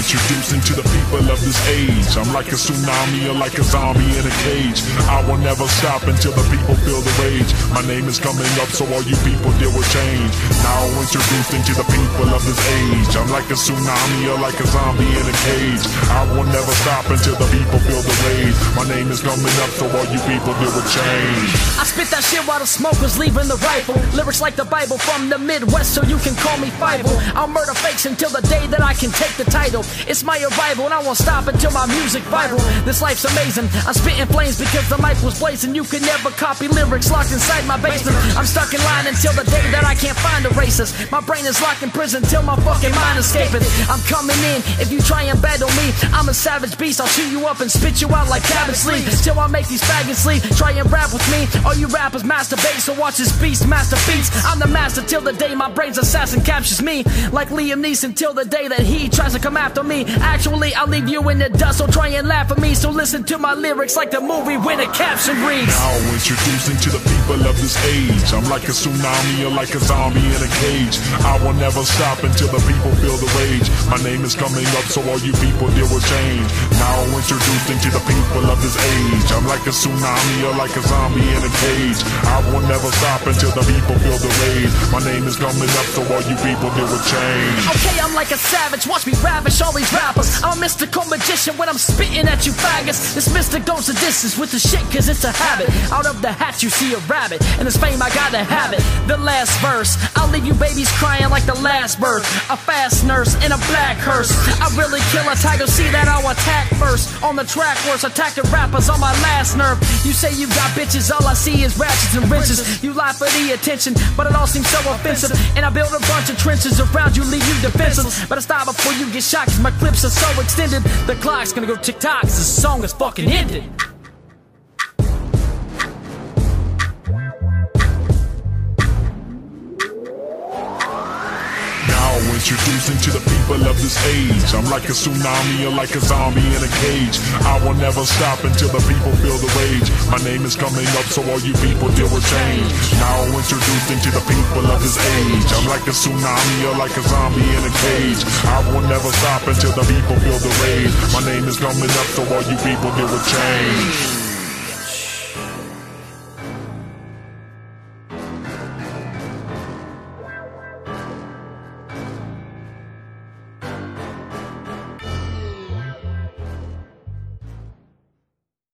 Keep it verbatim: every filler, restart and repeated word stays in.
introducing to the people of this age. I'm like a tsunami or like a zombie in a cage. I will never stop until the people feel the rage. My name is coming up, so all you people deal with change. Now introducing to the people of this age. I'm like a tsunami or like a zombie in a cage. I will never stop until the people feel the rage. My name is coming up, so all you people deal with change. I spit that shit while the smoke was leaving the rifle. Lyrics like the Bible from the Midwest, so you can call me Fievel. I'll murder fakes until the day that I can take the title. It's my arrival and I won't stop until my music viral. This life's amazing, I'm spitting flames because the mic was blazing. You can never copy lyrics locked inside my basement. I'm stuck in line until the day that I can't find a racist. My brain is locked in prison till my fucking mind escaping. I'm coming in, if you try and battle me, I'm a savage beast. I'll chew you up and spit you out like cabbage leaf. Till I make these faggots leave. Try and rap with me, all you rappers masturbate, so watch this beast master beats. I'm the master till the day my brain's assassin captures me. Like Liam Neeson till the day that he tries to come after me. Actually, I'll leave you in the dust, so try and laugh at me. So listen to my lyrics like the movie when the caption reads. Now introducing to the people of this age. I'm like a tsunami or like a zombie in a cage. I will never stop until the people feel the rage. My name is coming up, so all you people deal with change. Now introducing to the people of this age. I'm like a tsunami or like a zombie in a cage. I will never stop until the people feel the rage. My name is coming up, so all you people deal with change. Okay, I'm like a savage, watch me ravish all these rappers. I'm a mystical magician when I'm spitting at you faggots. This mystic goes the distance with the shit cause it's a habit. Out of the hat you see a rabbit, and this fame I gotta have it. The last verse, I'll leave you babies crying like the last birth. A fast nurse in a black hearse. I really kill a tiger, see that I'll attack first. On the track worse, attacking rappers on my last nerve. You say you got bitches, all I see is ratchets and wrenches. You lie for the attention, but it all seems so offensive. And I build a bunch of trenches around you, leave you defenseless. But I stop before you get shot, cause my clips are so extended. The clock's gonna go tick-tock, cause the song is fucking ended. Introducing to the people of this age. I'm like a tsunami or like a zombie in a cage. I will never stop until the people feel the rage. My name is coming up, so all you people deal with change. Now introducing to the people of this age. I'm like a tsunami or like a zombie in a cage. I will never stop until the people feel the rage. My name is coming up, so all you people deal with change.